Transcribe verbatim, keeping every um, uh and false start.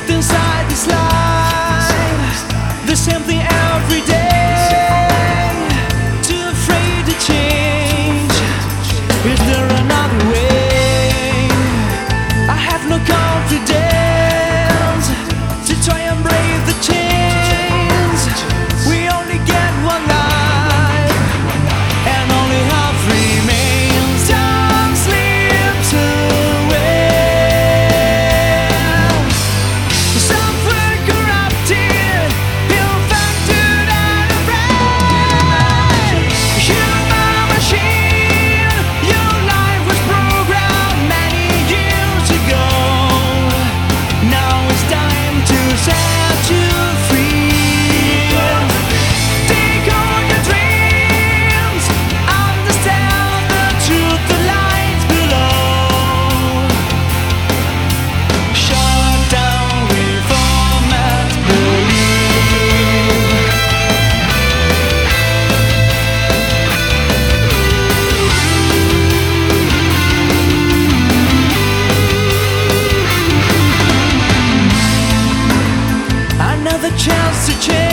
trapped inside this life, the same thing every day. Too afraid to change. Is there another way? I have no confidence to try and break the chains. We only get one life, and only half remains. Time slips away. Something corrupted, ill-factored and afraid. Human machine, your life was programmed many years ago. Now it's time to set you free. Take on your dreams, understand the truth, the light below. Shut down, reformat, believe. Another chance to change.